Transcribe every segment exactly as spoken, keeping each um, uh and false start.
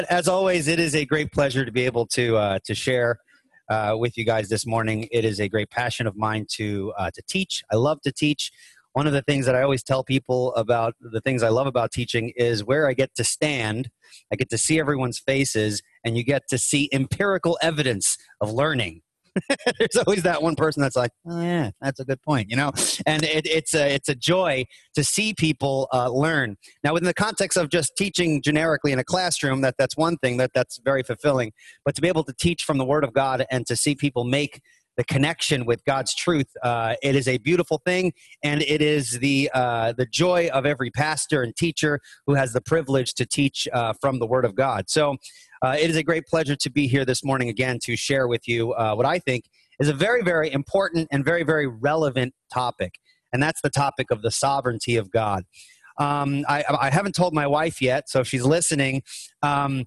As always, it is a great pleasure to be able to uh, to share uh, with you guys this morning. It is a great passion of mine to uh, to teach. I love to teach. One of the things that I always tell people about the things I love about teaching is where I get to stand. I get to see everyone's faces, and you get to see empirical evidence of learning. There's always that one person that's like, oh yeah, that's a good point, you know? And it, it's, a, it's a joy to see people uh, learn. Now, within the context of just teaching generically in a classroom, that, that's one thing, that, that's very fulfilling. But to be able to teach from the Word of God and to see people make the connection with God's truth, uh, it is a beautiful thing, and it is the uh, the joy of every pastor and teacher who has the privilege to teach uh, from the Word of God. So uh, it is a great pleasure to be here this morning again to share with you uh, what I think is a very, very important and very, very relevant topic, and that's the topic of the sovereignty of God. Um, I, I haven't told my wife yet, so if she's listening. Um,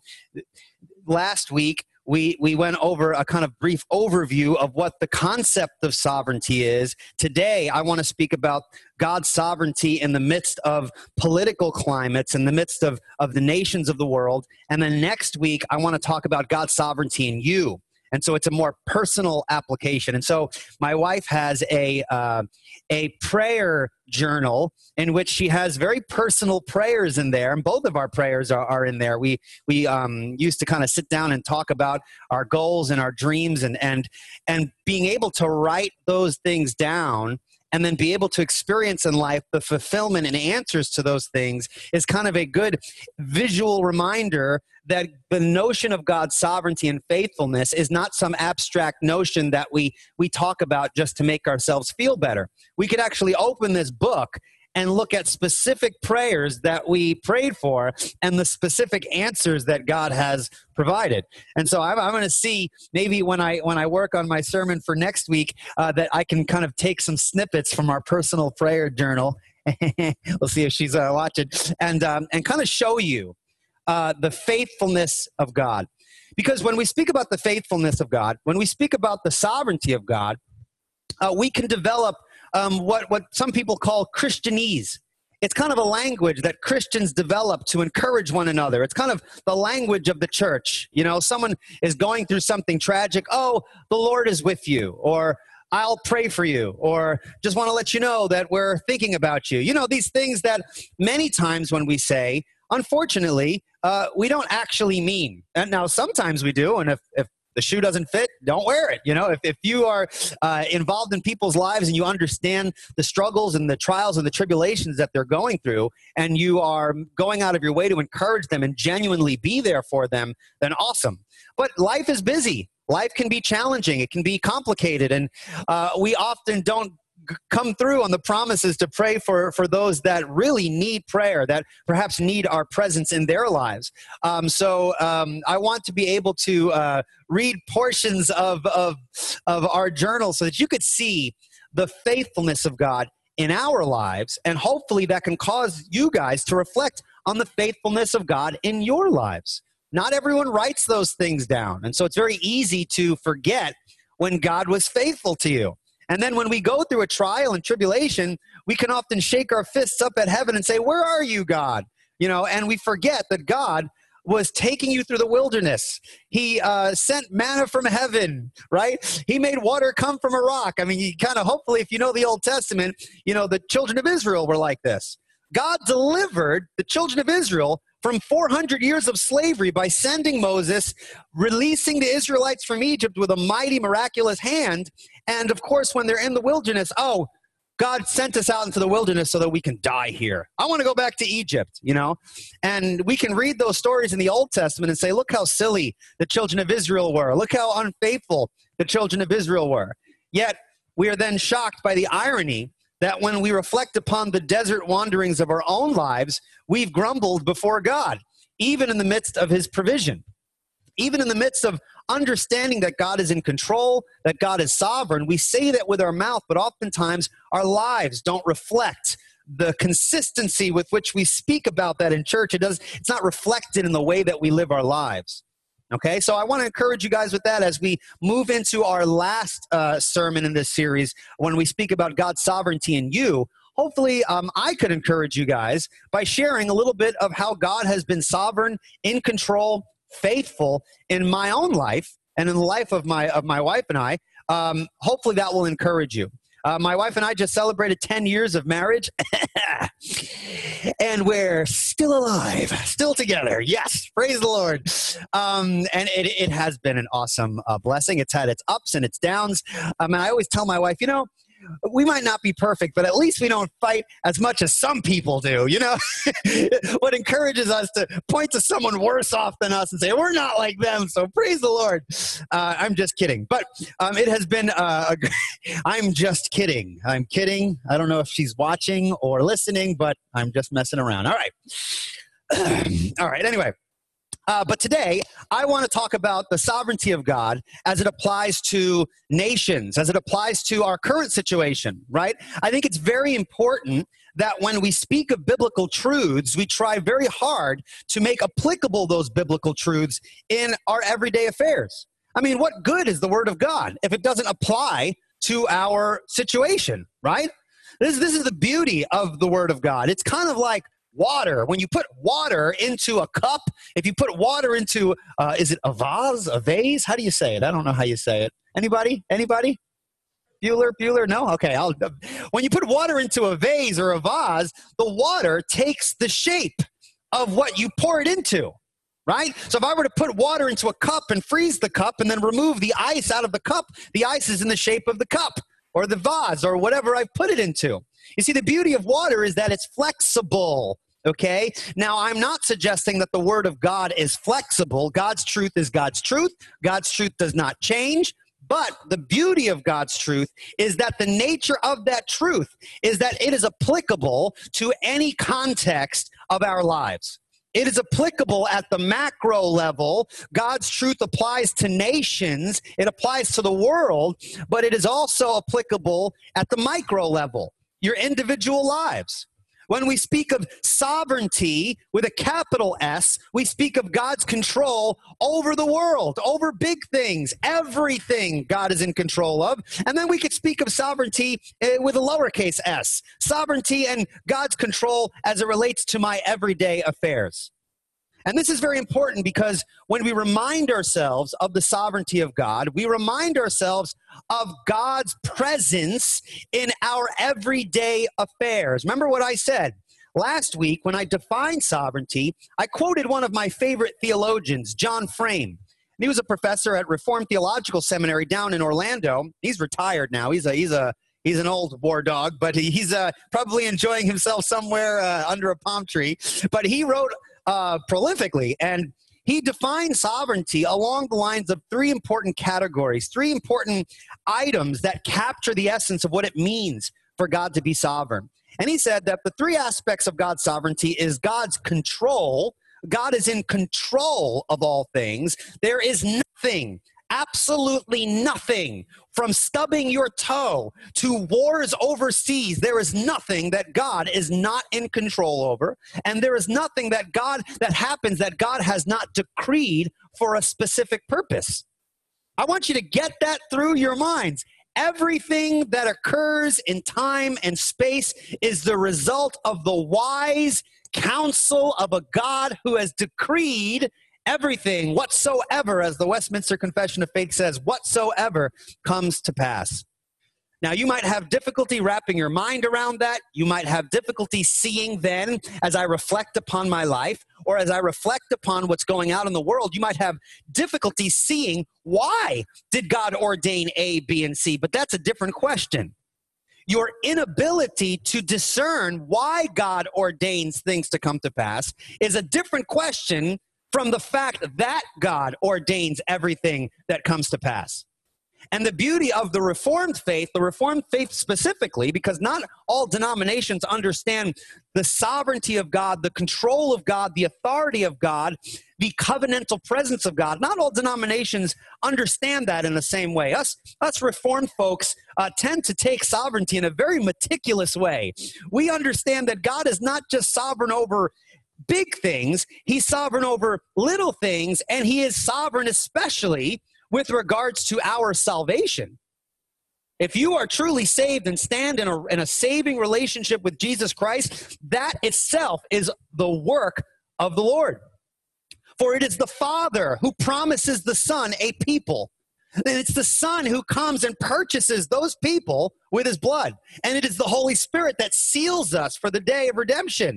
last week, We we went over a kind of brief overview of what the concept of sovereignty is. Today, I want to speak about God's sovereignty in the midst of political climates, in the midst of, of the nations of the world. And then next week, I want to talk about God's sovereignty in you. And so it's a more personal application. And so my wife has a uh, a prayer journal in which she has very personal prayers in there, and both of our prayers are, are in there. We we um, used to kind of sit down and talk about our goals and our dreams, and and and being able to write those things down and then be able to experience in life the fulfillment and answers to those things is kind of a good visual reminder that the notion of God's sovereignty and faithfulness is not some abstract notion that we we talk about just to make ourselves feel better. We could actually open this book and look at specific prayers that we prayed for and the specific answers that God has provided. And so I'm, I'm going to see maybe when I when I work on my sermon for next week uh, that I can kind of take some snippets from our personal prayer journal. We'll see if she's uh, watching, and um, and kind of show you uh, the faithfulness of God. Because when we speak about the faithfulness of God, when we speak about the sovereignty of God, uh, we can develop Um, what, what some people call Christianese. It's kind of a language that Christians develop to encourage one another. It's kind of the language of the church. You know, someone is going through something tragic. Oh, the Lord is with you, or I'll pray for you, or just want to let you know that we're thinking about you. You know, these things that many times when we say, unfortunately, uh, we don't actually mean. And now sometimes we do, and if, if the shoe doesn't fit, don't wear it. You know, if, if you are uh, involved in people's lives and you understand the struggles and the trials and the tribulations that they're going through, and you are going out of your way to encourage them and genuinely be there for them, then awesome. But life is busy. Life can be challenging. It can be complicated. And uh, we often don't come through on the promises to pray for, for those that really need prayer, that perhaps need our presence in their lives. Um, so um, I want to be able to uh, read portions of, of, of our journal so that you could see the faithfulness of God in our lives, and hopefully that can cause you guys to reflect on the faithfulness of God in your lives. Not everyone writes those things down, and so it's very easy to forget when God was faithful to you. And then when we go through a trial and tribulation, we can often shake our fists up at heaven and say, where are you, God? You know, and we forget that God was taking you through the wilderness. He uh, sent manna from heaven, right? He made water come from a rock. I mean, you kind of, hopefully, if you know the Old Testament, you know, the children of Israel were like this. God delivered the children of Israel from four hundred years of slavery by sending Moses, releasing the Israelites from Egypt with a mighty, miraculous hand. And of course, when they're in the wilderness, oh, God sent us out into the wilderness so that we can die here. I want to go back to Egypt, you know? And we can read those stories in the Old Testament and say, look how silly the children of Israel were. Look how unfaithful the children of Israel were. Yet, we are then shocked by the irony that when we reflect upon the desert wanderings of our own lives, we've grumbled before God, even in the midst of his provision. Even in the midst of understanding that God is in control, that God is sovereign, we say that with our mouth, but oftentimes our lives don't reflect the consistency with which we speak about that in church. It does, it's not reflected in the way that we live our lives. Okay, so I want to encourage you guys with that as we move into our last uh, sermon in this series when we speak about God's sovereignty in you. Hopefully, um, I could encourage you guys by sharing a little bit of how God has been sovereign, in control, faithful in my own life and in the life of my of my wife and I, um, hopefully that will encourage you. Uh, my wife and I just celebrated ten years of marriage, and we're still alive, still together. Yes, praise the Lord. Um, and it, it has been an awesome uh, blessing. It's had its ups and its downs. Um, and I always tell my wife, you know, we might not be perfect, but at least we don't fight as much as some people do, you know? What encourages us to point to someone worse off than us and say, we're not like them, so praise the Lord. Uh, I'm just kidding. But um, it has been, uh, a, I'm just kidding. I'm kidding. I don't know if she's watching or listening, but I'm just messing around. All right. All right, anyway. Uh, but today, I want to talk about the sovereignty of God as it applies to nations, as it applies to our current situation, right? I think it's very important that when we speak of biblical truths, we try very hard to make applicable those biblical truths in our everyday affairs. I mean, what good is the Word of God if it doesn't apply to our situation, right? This, this is the beauty of the Word of God. It's kind of like water. When you put water into a cup, if you put water into, uh, is it a vase, a vase? How do you say it? I don't know how you say it. Anybody? Anybody? Bueller? Bueller? No? Okay. I'll, uh, when you put water into a vase or a vase, the water takes the shape of what you pour it into, right? So if I were to put water into a cup and freeze the cup and then remove the ice out of the cup, the ice is in the shape of the cup or the vase or whatever I've put it into. You see, the beauty of water is that it's flexible. Okay? Now, I'm not suggesting that the Word of God is flexible. God's truth is God's truth. God's truth does not change. But the beauty of God's truth is that the nature of that truth is that it is applicable to any context of our lives. It is applicable at the macro level. God's truth applies to nations. It applies to the world, but it is also applicable at the micro level, your individual lives. When we speak of sovereignty with a capital S, we speak of God's control over the world, over big things, everything God is in control of. And then we could speak of sovereignty with a lowercase s, sovereignty and God's control as it relates to my everyday affairs. And this is very important because when we remind ourselves of the sovereignty of God, we remind ourselves of God's presence in our everyday affairs. Remember what I said last week when I defined sovereignty? I quoted one of my favorite theologians, John Frame. He was a professor at Reformed Theological Seminary down in Orlando. He's retired now. He's a he's a He's an old war dog, but he's uh, probably enjoying himself somewhere uh, under a palm tree. But he wrote uh, prolifically, and he defined sovereignty along the lines of three important categories, three important items that capture the essence of what it means for God to be sovereign. And he said that the three aspects of God's sovereignty is God's control. God is in control of all things. There is nothing, absolutely nothing, from stubbing your toe to wars overseas. There is nothing that God is not in control over, and there is nothing that God that happens that God has not decreed for a specific purpose. I want you to get that through your minds. Everything that occurs in time and space is the result of the wise counsel of a God who has decreed everything, whatsoever, as the Westminster Confession of Faith says, whatsoever comes to pass. Now, you might have difficulty wrapping your mind around that. You might have difficulty seeing then, as I reflect upon my life, or as I reflect upon what's going out in the world, you might have difficulty seeing why did God ordain A, B, and C. But that's a different question. Your inability to discern why God ordains things to come to pass is a different question from the fact that God ordains everything that comes to pass. And the beauty of the Reformed faith, the Reformed faith specifically, because not all denominations understand the sovereignty of God, the control of God, the authority of God, the covenantal presence of God. Not all denominations understand that in the same way. Us, us Reformed folks uh, tend to take sovereignty in a very meticulous way. We understand that God is not just sovereign over big things, he's sovereign over little things, and he is sovereign especially with regards to our salvation. If you are truly saved and stand in a, in a saving relationship with Jesus Christ, that itself is the work of the Lord. For it is the Father who promises the Son a people. And it's the Son who comes and purchases those people with his blood. And it is the Holy Spirit that seals us for the day of redemption.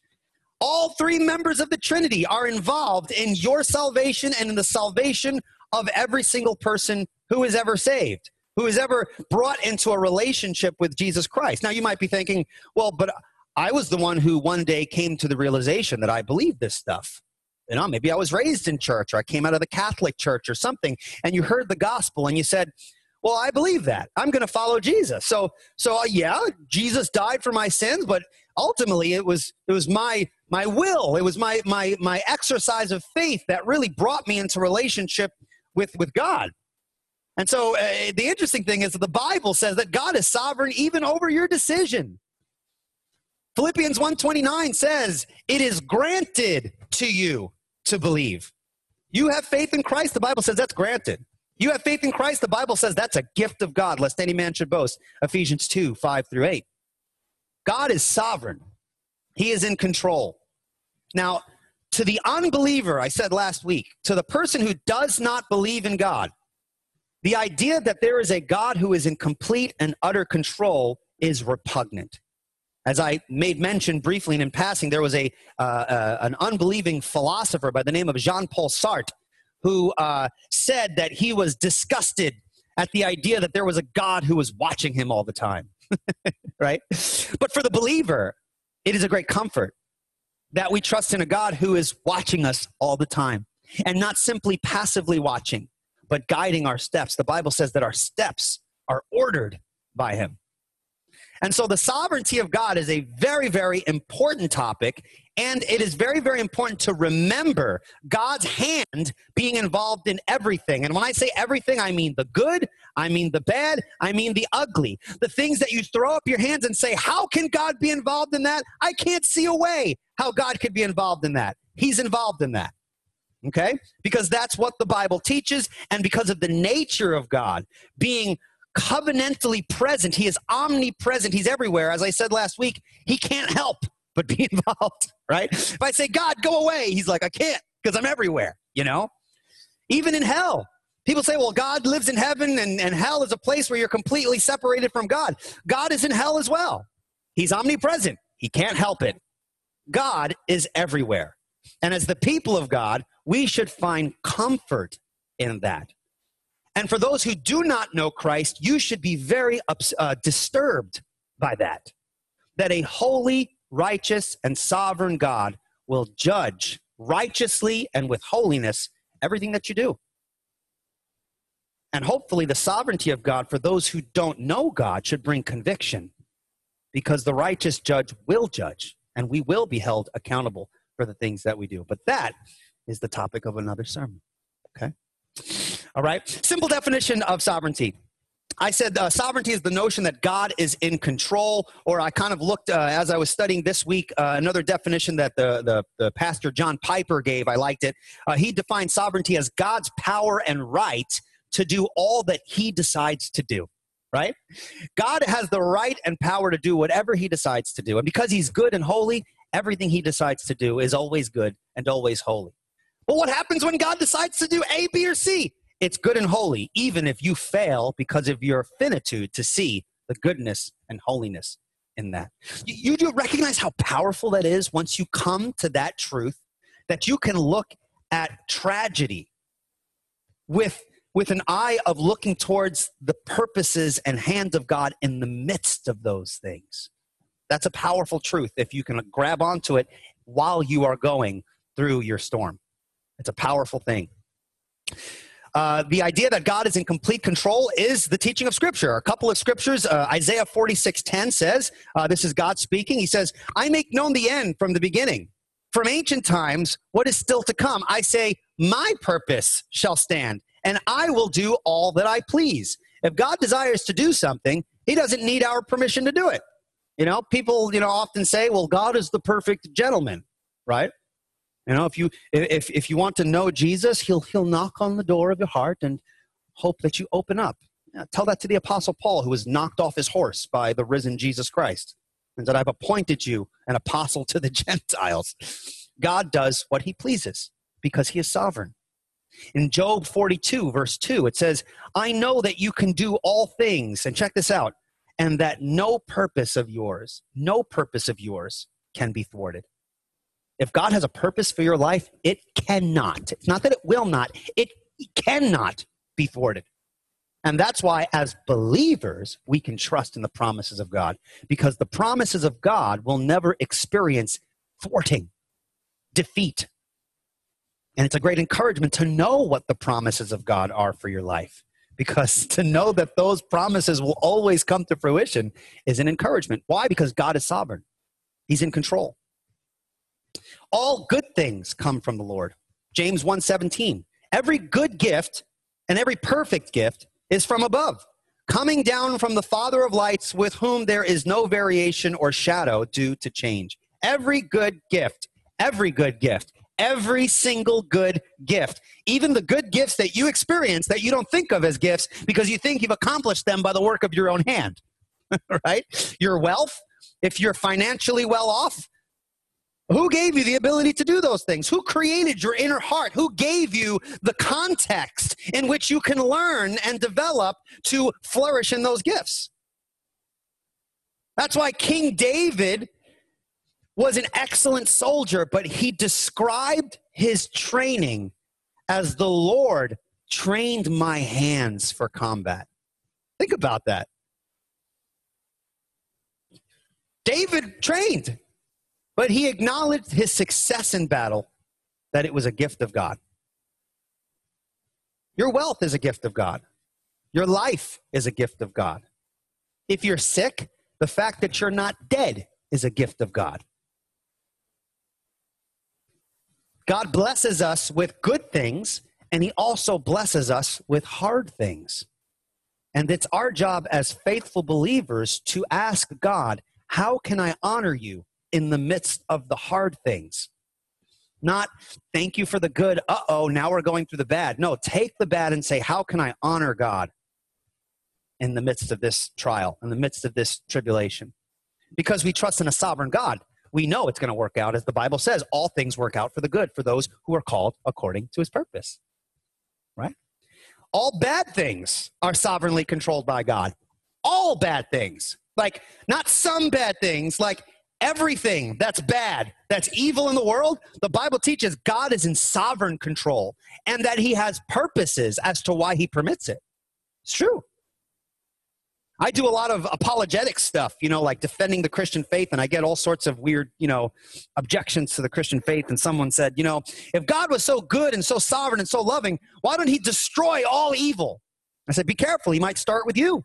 All three members of the Trinity are involved in your salvation and in the salvation of every single person who is ever saved, who is ever brought into a relationship with Jesus Christ. Now, you might be thinking, well, but I was the one who one day came to the realization that I believe this stuff. You know, maybe I was raised in church, or I came out of the Catholic Church or something, and you heard the gospel and you said, well, I believe that. I'm going to follow Jesus. So, so uh, yeah, Jesus died for my sins, but ultimately it was it was my my will, it was my my my exercise of faith that really brought me into relationship with with God. And so uh, the interesting thing is that the Bible says that God is sovereign even over your decision. Philippians one twenty-nine says, it is granted to you to believe. You have faith in Christ, the Bible says that's granted. You have faith in Christ, the Bible says that's a gift of God, lest any man should boast. Ephesians two, five through eight. God is sovereign. He is in control. Now, to the unbeliever, I said last week, to the person who does not believe in God, the idea that there is a God who is in complete and utter control is repugnant. As I made mention briefly and in passing, there was a uh, uh, an unbelieving philosopher by the name of Jean-Paul Sartre who uh, said that he was disgusted at the idea that there was a God who was watching him all the time, right? But for the believer, it is a great comfort that we trust in a God who is watching us all the time, and not simply passively watching, but guiding our steps. The Bible says that our steps are ordered by him. And so the sovereignty of God is a very, very important topic, and it is very, very important to remember God's hand being involved in everything. And when I say everything, I mean the good, I mean the bad, I mean the ugly. The things that you throw up your hands and say, how can God be involved in that? I can't see a way how God could be involved in that. He's involved in that. Okay? Because that's what the Bible teaches, and because of the nature of God being covenantally present, he is omnipresent, he's everywhere. As I said last week, he can't help but be involved, right? If I say, God, go away, he's like, I can't, because I'm everywhere, you know? Even in hell, people say, well, God lives in heaven, and, and hell is a place where you're completely separated from God. God is in hell as well. He's omnipresent. He can't help it. God is everywhere. And as the people of God, we should find comfort in that. And for those who do not know Christ, you should be very uh, disturbed by that. That a holy, righteous, and sovereign God will judge righteously and with holiness everything that you do. And hopefully the sovereignty of God for those who don't know God should bring conviction, because the righteous judge will judge, and we will be held accountable for the things that we do. But that is the topic of another sermon, okay? All right. Simple definition of sovereignty. I said uh, sovereignty is the notion that God is in control, or I kind of looked, uh, as I was studying this week, uh, another definition that the, the, the pastor John Piper gave. I liked it. Uh, he defined sovereignty as God's power and right to do all that he decides to do, right? God has the right and power to do whatever he decides to do. And because he's good and holy, everything he decides to do is always good and always holy. But what happens when God decides to do A, B, or C? It's good and holy, even if you fail because of your finitude to see the goodness and holiness in that. You, you do recognize how powerful that is once you come to that truth, that you can look at tragedy with, with an eye of looking towards the purposes and hand of God in the midst of those things. That's a powerful truth if you can grab onto it while you are going through your storm. It's a powerful thing. Uh, the idea that God is in complete control is the teaching of Scripture. A couple of scriptures, uh, Isaiah forty-six ten says, uh, this is God speaking. He says, I make known the end from the beginning. From ancient times, what is still to come. I say, my purpose shall stand, and I will do all that I please. If God desires to do something, he doesn't need our permission to do it. You know, people, you know, often say, well, God is the perfect gentleman, right? You know, if you if if you want to know Jesus, he'll he'll knock on the door of your heart and hope that you open up. Yeah, tell that to the Apostle Paul, who was knocked off his horse by the risen Jesus Christ, and that I've appointed you an apostle to the Gentiles. God does what he pleases. because he is sovereign. In Job forty-two, verse two, it says, I know that you can do all things, and check this out, and that no purpose of yours, no purpose of yours can be thwarted. If God has a purpose for your life, it cannot. It's not that it will not. It cannot be thwarted. And that's why, as believers, we can trust in the promises of God, because the promises of God will never experience thwarting, defeat. And it's a great encouragement to know what the promises of God are for your life, because to know that those promises will always come to fruition is an encouragement. Why? Because God is sovereign. He's in control. All good things come from the Lord. James one seventeen. Every good gift and every perfect gift is from above, coming down from the Father of lights, with whom there is no variation or shadow due to change. Every good gift, every good gift, every single good gift, even the good gifts that you experience that you don't think of as gifts because you think you've accomplished them by the work of your own hand, right? Your wealth, if you're financially well off, who gave you the ability to do those things? Who created your inner heart? Who gave you the context in which you can learn and develop to flourish in those gifts? That's why King David was an excellent soldier, but he described his training as the Lord trained my hands for combat. Think about that. David trained. But he acknowledged his success in battle, that it was a gift of God. Your wealth is a gift of God. Your life is a gift of God. If you're sick, the fact that you're not dead is a gift of God. God blesses us with good things, and he also blesses us with hard things. And it's our job as faithful believers to ask God, how can I honor you in the midst of the hard things? Not, thank you for the good, uh-oh, now we're going through the bad. No, take the bad and say, how can I honor God in the midst of this trial, in the midst of this tribulation? Because we trust in a sovereign God. We know it's going to work out, as the Bible says, all things work out for the good for those who are called according to his purpose, right? All bad things are sovereignly controlled by God. All bad things. Like, not some bad things, like everything that's bad, that's evil in the world, the Bible teaches God is in sovereign control and that he has purposes as to why he permits it. It's true. I do a lot of apologetic stuff, you know, like defending the Christian faith, and I get all sorts of weird, you know, objections to the Christian faith. And someone said, you know, if God was so good and so sovereign and so loving, why don't he destroy all evil? I said, be careful. He might start with you.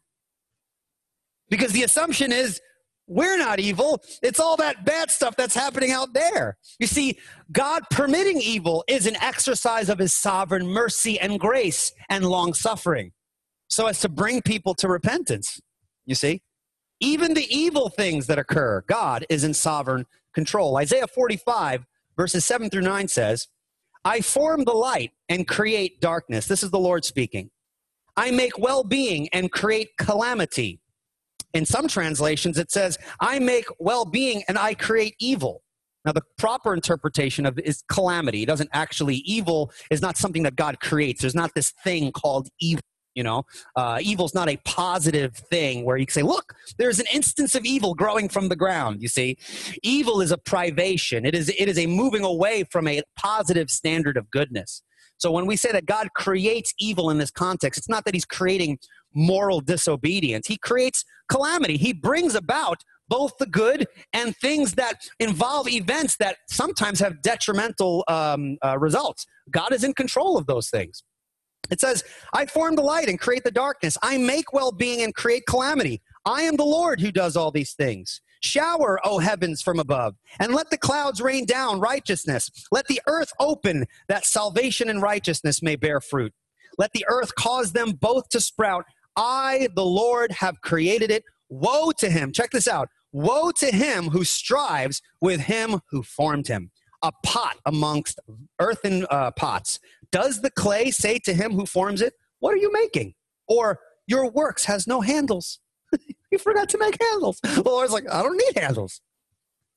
Because the assumption is, we're not evil. It's all that bad stuff that's happening out there. You see, God permitting evil is an exercise of his sovereign mercy and grace and long suffering, so as to bring people to repentance. You see, even the evil things that occur, God is in sovereign control. Isaiah forty-five, verses seven through nine says, I form the light and create darkness. This is the Lord speaking. I make well-being and create calamity. In some translations, it says, I make well-being and I create evil. Now, the proper interpretation of it is calamity. It doesn't actually, evil is not something that God creates. There's not this thing called evil, you know. Uh, evil's not a positive thing where you can say, look, there's an instance of evil growing from the ground, you see. Evil is a privation. It is, it is a moving away from a positive standard of goodness. So when we say that God creates evil in this context, it's not that he's creating moral disobedience. He creates calamity. He brings about both the good and things that involve events that sometimes have detrimental um, uh, results. God is in control of those things. It says, I form the light and create the darkness. I make well-being and create calamity. I am the Lord who does all these things. Shower, O heavens, from above, and let the clouds rain down righteousness. Let the earth open, that salvation and righteousness may bear fruit. Let the earth cause them both to sprout. I, the Lord, have created it. Woe to him. Check this out. Woe to him who strives with him who formed him. A pot amongst earthen uh, pots. Does the clay say to him who forms it, what are you making? Or, your works has no handles. You forgot to make handles. The Lord's like, I don't need handles.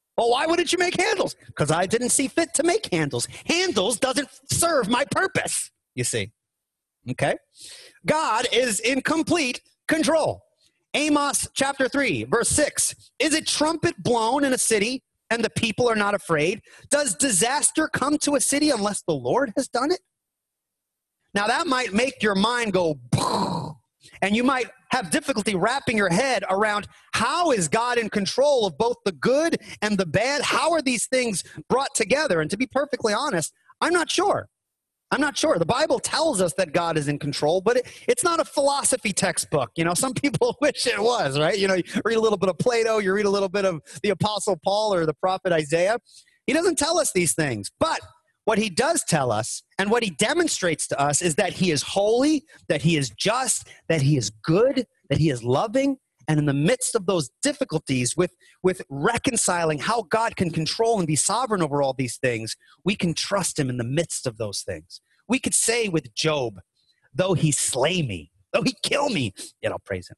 Well, why wouldn't you make handles? Because I didn't see fit to make handles. Handles doesn't serve my purpose, you see. Okay? God is in complete control. Amos chapter three, verse six. Is a trumpet blown in a city and the people are not afraid? Does disaster come to a city unless the Lord has done it? Now that might make your mind go, and you might have difficulty wrapping your head around how is God in control of both the good and the bad? How are these things brought together? And to be perfectly honest, I'm not sure. I'm not sure. The Bible tells us that God is in control, but it, it's not a philosophy textbook. You know, some people wish it was, right? You know, you read a little bit of Plato, you read a little bit of the Apostle Paul or the prophet Isaiah. He doesn't tell us these things, but what he does tell us and what he demonstrates to us is that he is holy, that he is just, that he is good, that he is loving. And in the midst of those difficulties with, with reconciling how God can control and be sovereign over all these things, we can trust him in the midst of those things. We could say with Job, though he slay me, though he kill me, yet I'll praise him.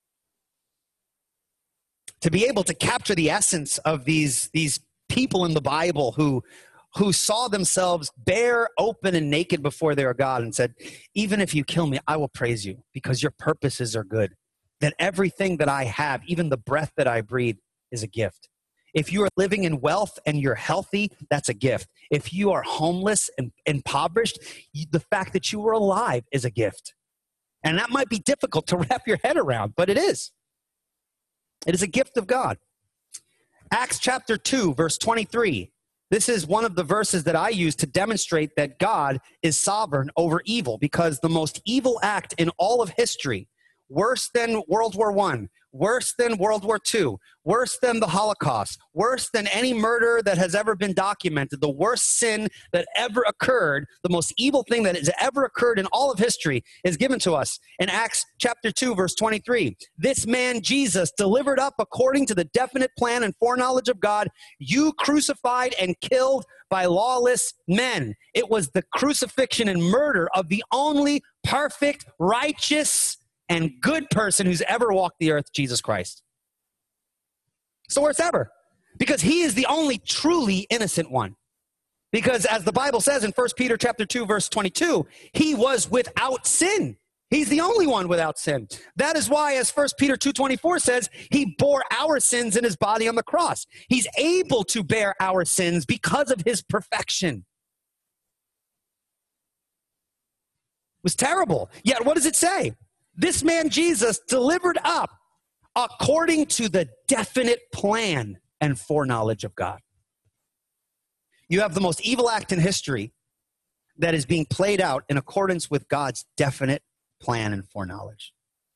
To be able to capture the essence of these, these people in the Bible who, who saw themselves bare, open, and naked before their God and said, even if you kill me, I will praise you because your purposes are good. That everything that I have, even the breath that I breathe, is a gift. If you are living in wealth and you're healthy, that's a gift. If you are homeless and impoverished, the fact that you are alive is a gift. And that might be difficult to wrap your head around, but it is. It is a gift of God. Acts chapter two, verse twenty-three. This is one of the verses that I use to demonstrate that God is sovereign over evil, because the most evil act in all of history, worse than World War One, worse than World War Two, worse than the Holocaust, worse than any murder that has ever been documented, the worst sin that ever occurred, the most evil thing that has ever occurred in all of history is given to us in Acts chapter two, verse twenty-three. This man Jesus, delivered up according to the definite plan and foreknowledge of God, you crucified and killed by lawless men. It was the crucifixion and murder of the only perfect, righteous, and good person who's ever walked the earth, Jesus Christ. It's the worst ever, because he is the only truly innocent one. Because as the Bible says in First Peter chapter two, verse twenty-two, he was without sin. He's the only one without sin. That is why, as First Peter two twenty-four says, he bore our sins in his body on the cross. He's able to bear our sins because of his perfection. It was terrible. Yet what does it say? This man Jesus, delivered up according to the definite plan and foreknowledge of God. You have the most evil act in history that is being played out in accordance with God's definite plan and foreknowledge.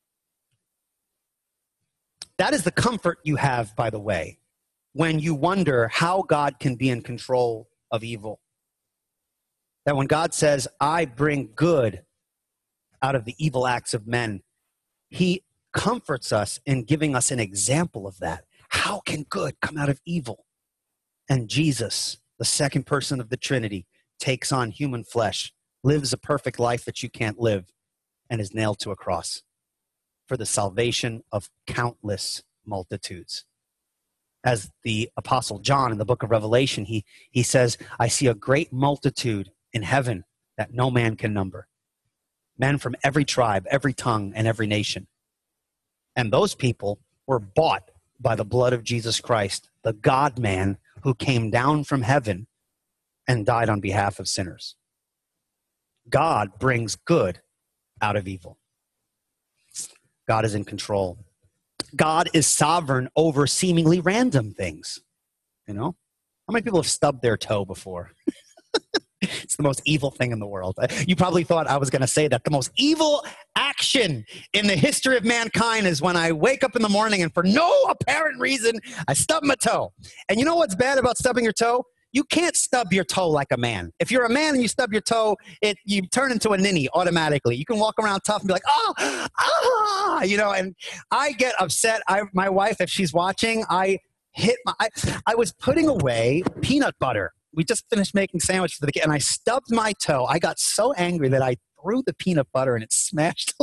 That is the comfort you have, by the way, when you wonder how God can be in control of evil. That when God says, I bring good out of the evil acts of men, he comforts us in giving us an example of that. How can good come out of evil? And Jesus, the second person of the Trinity, takes on human flesh, lives a perfect life that you can't live, and is nailed to a cross for the salvation of countless multitudes. As the Apostle John in the book of Revelation, he, he says, I see a great multitude in heaven that no man can number. Men from every tribe, every tongue, and every nation. And those people were bought by the blood of Jesus Christ, the God-man who came down from heaven and died on behalf of sinners. God brings good out of evil. God is in control. God is sovereign over seemingly random things. You know? How many people have stubbed their toe before? It's the most evil thing in the world. You probably thought I was going to say that. The most evil action in the history of mankind is when I wake up in the morning and for no apparent reason, I stub my toe. And you know what's bad about stubbing your toe? You can't stub your toe like a man. If you're a man and you stub your toe, it you turn into a ninny automatically. You can walk around tough and be like, oh, ah, you know, and I get upset. I, my wife, if she's watching, I hit my, I, I was putting away peanut butter. We just finished making sandwiches for the kid, and I stubbed my toe. I got so angry that I threw the peanut butter, and it smashed.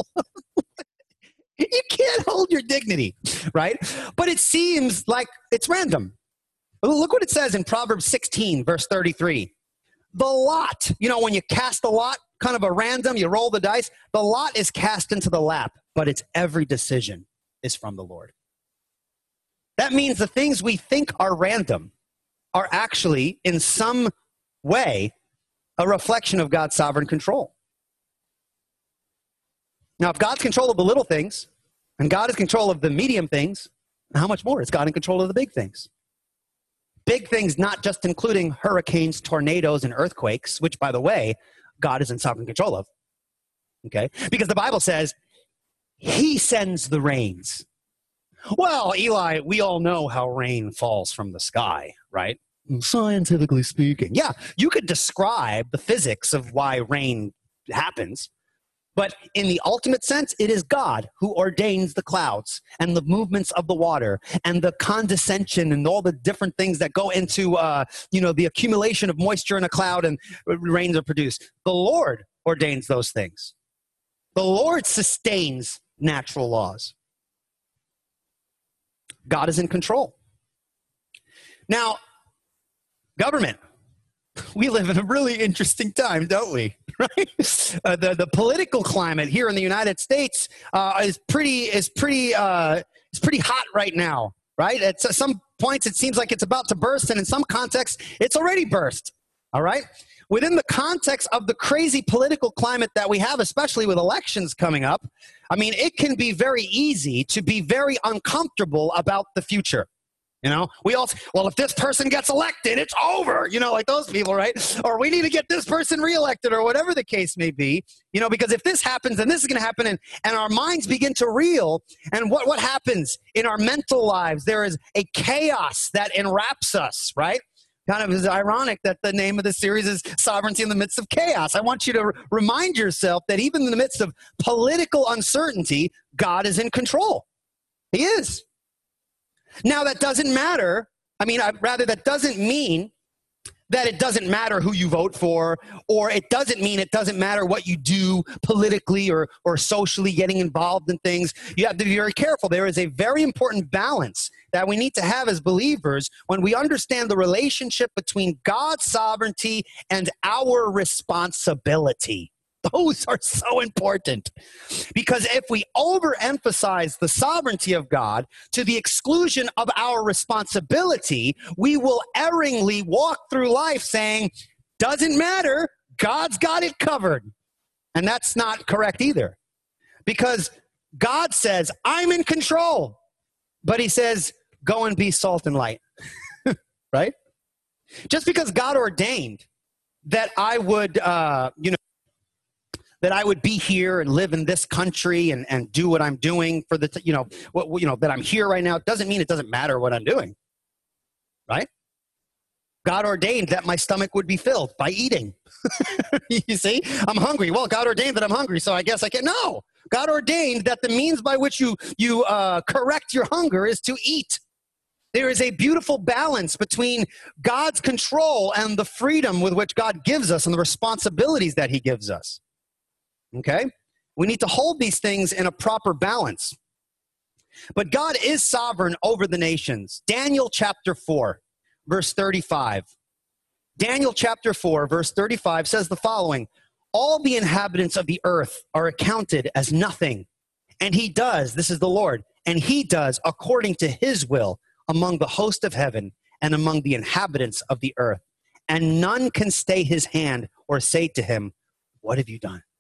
You can't hold your dignity, right? But it seems like it's random. Look what it says in Proverbs sixteen, verse thirty-three. The lot, you know, when you cast a lot, kind of a random, you roll the dice, the lot is cast into the lap, but its every decision is from the Lord. That means the things we think are random are actually, in some way, a reflection of God's sovereign control. Now, if God's control of the little things, and God is in control of the medium things, how much more is God in control of the big things? Big things, not just including hurricanes, tornadoes, and earthquakes, which, by the way, God is in sovereign control of. Okay? Because the Bible says, he sends the rains. Well, Eli, we all know how rain falls from the sky, right? Scientifically speaking. Yeah, you could describe the physics of why rain happens, but in the ultimate sense, it is God who ordains the clouds and the movements of the water and the condensation and all the different things that go into, uh, you know, the accumulation of moisture in a cloud and rains are produced. The Lord ordains those things. The Lord sustains natural laws. God is in control. Now, government. We live in a really interesting time, don't we? Right? Uh, the the political climate here in the United States uh, is pretty is pretty uh, is pretty hot right now. Right? At some points, it seems like it's about to burst, and in some contexts, it's already burst. All right. Within the context of the crazy political climate that we have, especially with elections coming up, I mean, it can be very easy to be very uncomfortable about the future. You know, we all, well, if this person gets elected, it's over, you know, like those people, right? Or we need to get this person reelected or whatever the case may be, you know, because if this happens, then this is going to happen. And, and our minds begin to reel. And what, what happens in our mental lives? There is a chaos that enwraps us, right? Kind of is ironic that the name of the series is Sovereignty in the Midst of Chaos. I want you to r- remind yourself that even in the midst of political uncertainty, God is in control. He is. Now, that doesn't matter. I mean, I, rather, that doesn't mean that it doesn't matter who you vote for, or it doesn't mean it doesn't matter what you do politically or, or socially, getting involved in things. You have to be very careful. There is a very important balance that we need to have as believers when we understand the relationship between God's sovereignty and our responsibility. Those are so important, because if we overemphasize the sovereignty of God to the exclusion of our responsibility, we will erringly walk through life saying, doesn't matter, God's got it covered. And that's not correct either, because God says, I'm in control, but he says, go and be salt and light, right? Just because God ordained that I would, uh, you know, that I would be here and live in this country and, and do what I'm doing for the, t- you know, what, you know, that I'm here right now, it doesn't mean it doesn't matter what I'm doing, right? God ordained that my stomach would be filled by eating. You see, I'm hungry. Well, God ordained that I'm hungry, so I guess I can. No, God ordained that the means by which you, you uh, correct your hunger is to eat. There is a beautiful balance between God's control and the freedom with which God gives us and the responsibilities that he gives us. Okay? We need to hold these things in a proper balance. But God is sovereign over the nations. Daniel chapter four, verse thirty-five. Daniel chapter four, verse thirty-five says the following: all the inhabitants of the earth are accounted as nothing. And he does, this is the Lord, and he does according to his will among the host of heaven and among the inhabitants of the earth. And none can stay his hand or say to him, what have you done?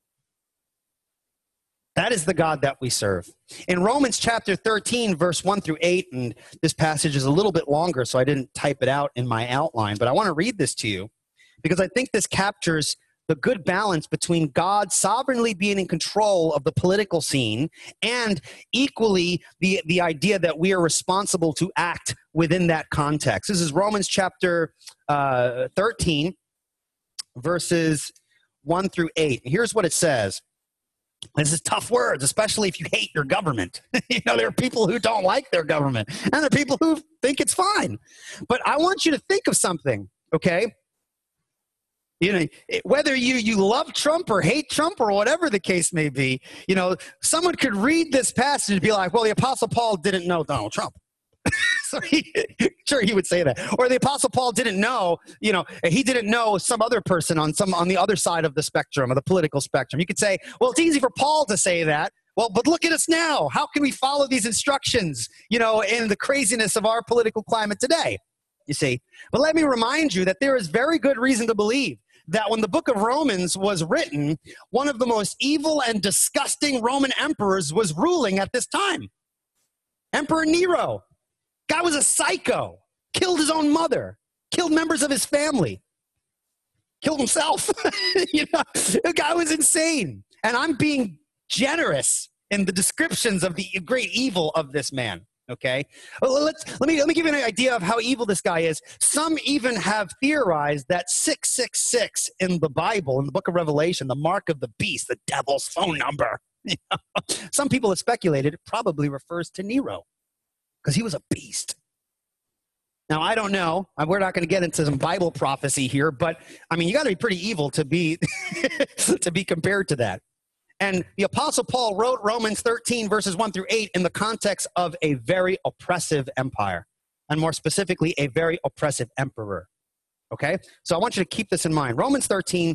That is the God that we serve. In Romans chapter thirteen, verse one through eight, and this passage is a little bit longer, so I didn't type it out in my outline, but I want to read this to you because I think this captures the good balance between God sovereignly being in control of the political scene and equally the, the idea that we are responsible to act within that context. This is Romans chapter uh, thirteen, verses one through eight. Here's what it says. This is tough words, especially if you hate your government. You know, there are people who don't like their government, and there are people who think it's fine. But I want you to think of something, okay? You know, whether you, you love Trump or hate Trump or whatever the case may be, you know, someone could read this passage and be like, well, the Apostle Paul didn't know Donald Trump. So he, sure, he would say that. Or the Apostle Paul didn't know, you know, he didn't know some other person on some on the other side of the spectrum, of the political spectrum. You could say, well, it's easy for Paul to say that. Well, but look at us now. How can we follow these instructions, you know, in the craziness of our political climate today? You see. But let me remind you that there is very good reason to believe that when the book of Romans was written, one of the most evil and disgusting Roman emperors was ruling at this time. Emperor Nero. Guy was a psycho, killed his own mother, killed members of his family, killed himself. You know, the guy was insane. And I'm being generous in the descriptions of the great evil of this man. Okay, well, let's let me let me give you an idea of how evil this guy is. Some even have theorized that six six six in the Bible, in the book of Revelation, the mark of the beast, the devil's phone number. You know? Some people have speculated it probably refers to Nero, because he was a beast. Now, I don't know. We're not going to get into some Bible prophecy here, but, I mean, you got to be pretty evil to be to be compared to that. And the Apostle Paul wrote Romans thirteen, verses one through eight, in the context of a very oppressive empire, and more specifically, a very oppressive emperor. Okay? So I want you to keep this in mind. Romans thirteen,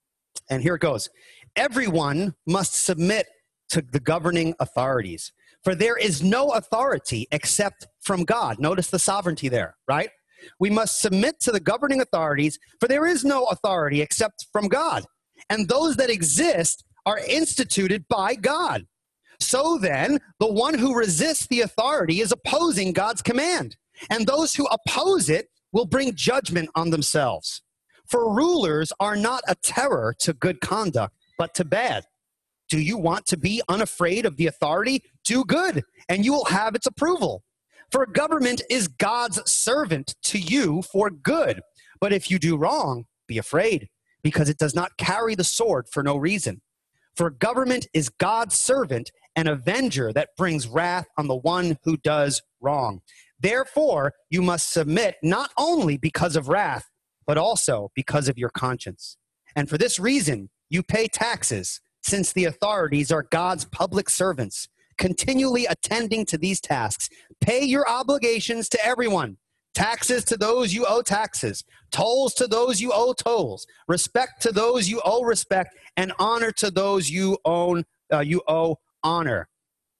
and here it goes. Everyone must submit to the governing authorities, for there is no authority except from God. Notice the sovereignty there, right? We must submit to the governing authorities, for there is no authority except from God. And those that exist are instituted by God. So then, the one who resists the authority is opposing God's command. And those who oppose it will bring judgment on themselves. For rulers are not a terror to good conduct, but to bad. Do you want to be unafraid of the authority? Do good, and you will have its approval. For government is God's servant to you for good. But if you do wrong, be afraid, because it does not carry the sword for no reason. For government is God's servant, an avenger that brings wrath on the one who does wrong. Therefore, you must submit not only because of wrath, but also because of your conscience. And for this reason, you pay taxes, since the authorities are God's public servants, continually attending to these tasks. Pay your obligations to everyone. Taxes to those you owe taxes, tolls to those you owe tolls, respect to those you owe respect, and honor to those you own uh, you owe honor.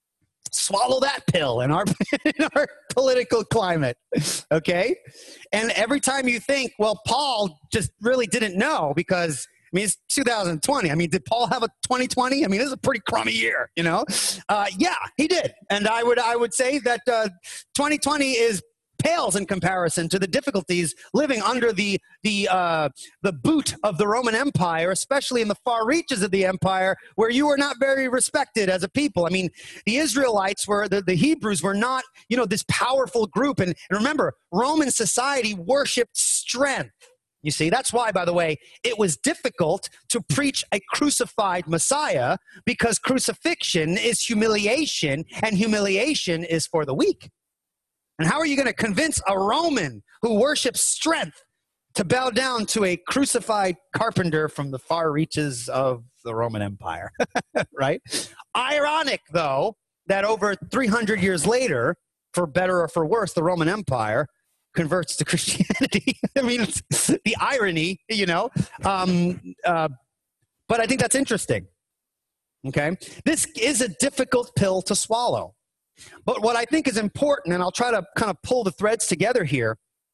Swallow that pill in our in our political climate, okay? And every time you think, well, Paul just really didn't know, because I mean, it's two thousand twenty. I mean, did Paul have a twenty twenty? I mean, this is a pretty crummy year, you know? Uh, yeah, he did. And I would I would say that uh, twenty twenty is pales in comparison to the difficulties living under the the uh, the boot of the Roman Empire, especially in the far reaches of the empire, where you were not very respected as a people. I mean, the Israelites were, the, the Hebrews were not, you know, this powerful group. And, and remember, Roman society worshipped strength. You see, that's why, by the way, it was difficult to preach a crucified Messiah, because crucifixion is humiliation, and humiliation is for the weak. And how are you going to convince a Roman who worships strength to bow down to a crucified carpenter from the far reaches of the Roman Empire? Right? Ironic, though, that over three hundred years later, for better or for worse, the Roman Empire converts to Christianity. I mean, it's the irony, you know. Um, uh, but I think that's interesting. Okay? This is a difficult pill to swallow. But what I think is important, and I'll try to kind of pull the threads together here,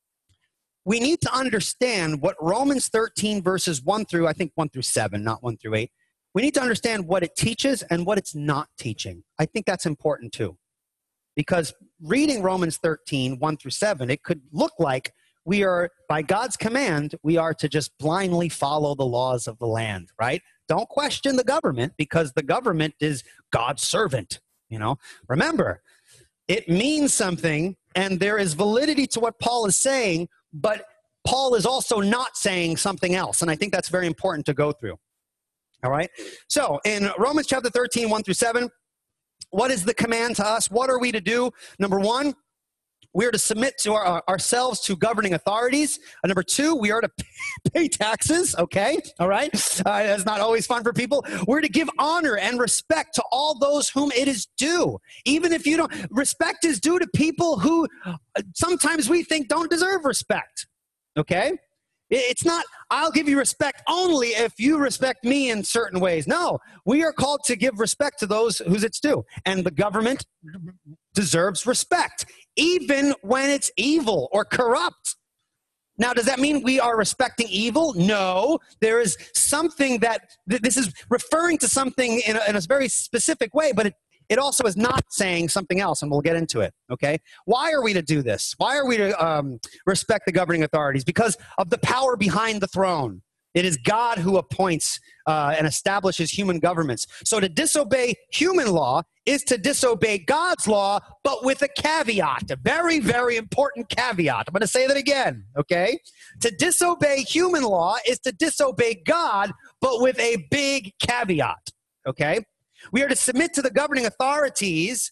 we need to understand what Romans thirteen verses one through, I think one through seven, not one through eight. We need to understand what it teaches and what it's not teaching. I think that's important too. Because reading Romans thirteen, one through seven, it could look like we are, by God's command, we are to just blindly follow the laws of the land, right? Don't question the government, because the government is God's servant. You know, remember, it means something, and there is validity to what Paul is saying, but Paul is also not saying something else, and I think that's very important to go through. All right? So, in Romans chapter thirteen, one through seven, what is the command to us? What are we to do? Number one, We are to submit to our, ourselves to governing authorities. Uh, number two, we are to pay taxes, okay? All right? Uh, that's not always fun for people. We're to give honor and respect to all those whom it is due. Even if you don't, respect is due to people who uh, sometimes we think don't deserve respect, okay? It's not, I'll give you respect only if you respect me in certain ways. No, we are called to give respect to those whose it's due. And the government deserves respect, even when it's evil or corrupt. Now, does that mean we are respecting evil? No, there is something that, th- this is referring to something in a, in a very specific way, but it, it also is not saying something else, and we'll get into it, okay? Why are we to do this? Why are we to um, respect the governing authorities? Because of the power behind the throne. It is God who appoints uh, and establishes human governments. So to disobey human law is to disobey God's law, but with a caveat, a very, very important caveat. I'm going to say that again, okay? To disobey human law is to disobey God, but with a big caveat, okay? We are to submit to the governing authorities,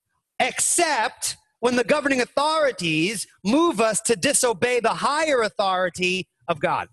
except when the governing authorities move us to disobey the higher authority of God.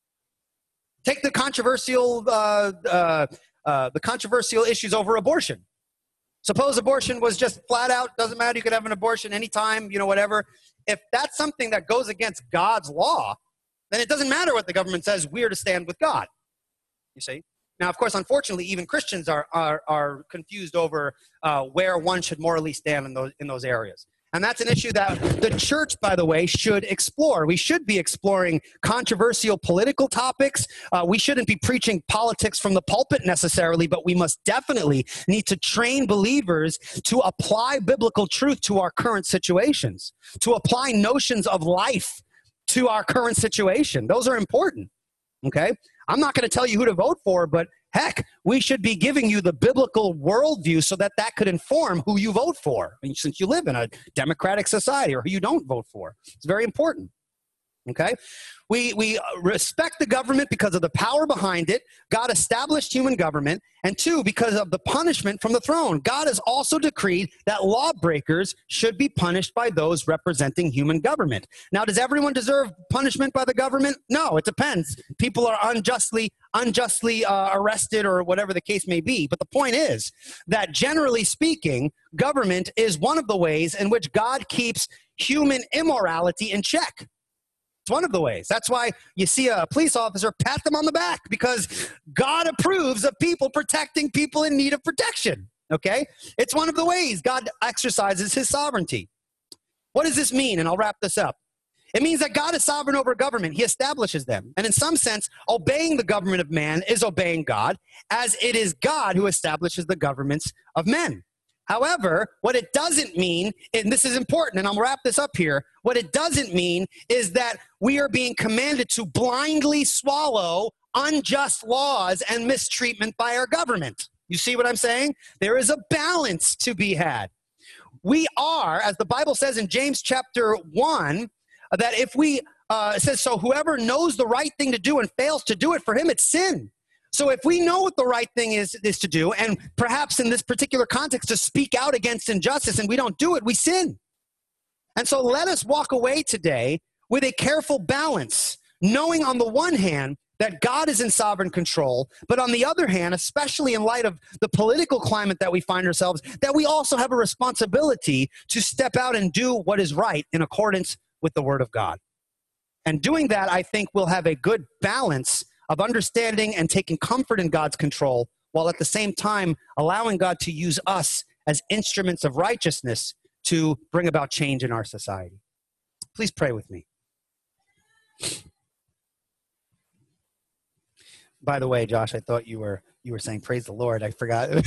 Take the controversial, uh, uh, uh, the controversial issues over abortion. Suppose abortion was just flat out, doesn't matter, you could have an abortion anytime, you know, whatever. If that's something that goes against God's law, then it doesn't matter what the government says, we're to stand with God, you see. Now, of course, unfortunately, even Christians are are, are confused over uh, where one should morally stand in those in those areas. And that's an issue that the church, by the way, should explore. We should be exploring controversial political topics. Uh, we shouldn't be preaching politics from the pulpit necessarily, but we must definitely need to train believers to apply biblical truth to our current situations, to apply notions of life to our current situation. Those are important, okay? I'm not going to tell you who to vote for, but heck, we should be giving you the biblical worldview so that that could inform who you vote for, I mean, since you live in a democratic society, or who you don't vote for. It's very important, okay? We, we respect the government because of the power behind it. God established human government. And two, because of the punishment from the throne. God has also decreed that lawbreakers should be punished by those representing human government. Now, does everyone deserve punishment by the government? No, it depends. People are unjustly, unjustly uh, arrested or whatever the case may be. But the point is that generally speaking, government is one of the ways in which God keeps human immorality in check. It's one of the ways. That's why you see a police officer pat them on the back, because God approves of people protecting people in need of protection, okay? It's one of the ways God exercises his sovereignty. What does this mean? And I'll wrap this up. It means that God is sovereign over government. He establishes them. And in some sense, obeying the government of man is obeying God, as it is God who establishes the governments of men. However, what it doesn't mean, and this is important, and I'll wrap this up here, what it doesn't mean is that we are being commanded to blindly swallow unjust laws and mistreatment by our government. You see what I'm saying? There is a balance to be had. We are, as the Bible says in James chapter one, that if we, uh, it says, so whoever knows the right thing to do and fails to do it, for him it's sin. So if we know what the right thing is, is to do, and perhaps in this particular context to speak out against injustice, and we don't do it, we sin. And so let us walk away today with a careful balance, knowing on the one hand that God is in sovereign control, but on the other hand, especially in light of the political climate that we find ourselves, that we also have a responsibility to step out and do what is right in accordance with the Word of God. And doing that, I think, will have a good balance of understanding and taking comfort in God's control, while at the same time allowing God to use us as instruments of righteousness to bring about change in our society. Please pray with me. By the way, Josh, I thought you were you were saying praise the Lord. I forgot. Thank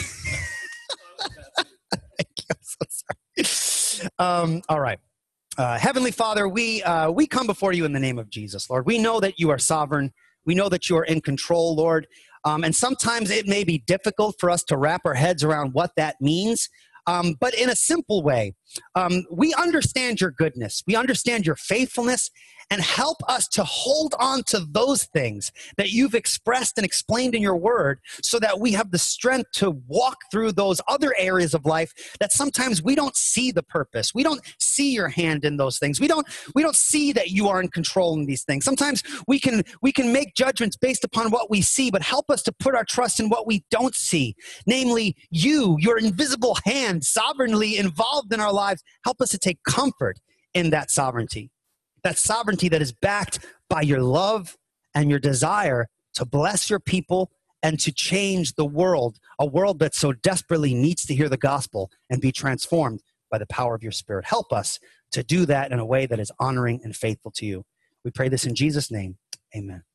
you. I'm so sorry. Um, all right. Uh, Heavenly Father, we uh, we come before you in the name of Jesus, Lord. We know that you are sovereign. We know that you are in control, Lord. Um, and sometimes it may be difficult for us to wrap our heads around what that means. Um, but in a simple way, Um, we understand your goodness. We understand your faithfulness, and help us to hold on to those things that you've expressed and explained in your word so that we have the strength to walk through those other areas of life that sometimes we don't see the purpose. We don't see your hand in those things. We don't, we don't see that you are in control in these things. Sometimes we can, we can make judgments based upon what we see, but help us to put our trust in what we don't see, namely you, your invisible hand sovereignly involved in our lives. Help us to take comfort in that sovereignty. That sovereignty that is backed by your love and your desire to bless your people and to change the world, a world that so desperately needs to hear the gospel and be transformed by the power of your Spirit. Help us to do that in a way that is honoring and faithful to you. We pray this in Jesus' name. Amen.